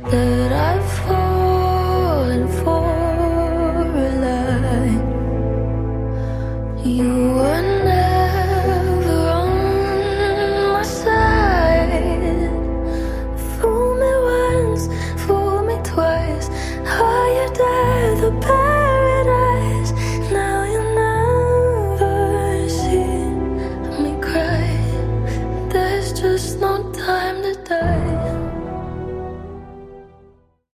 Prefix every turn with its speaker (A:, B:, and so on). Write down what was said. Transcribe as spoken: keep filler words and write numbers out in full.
A: that I've fallen for a lie. You were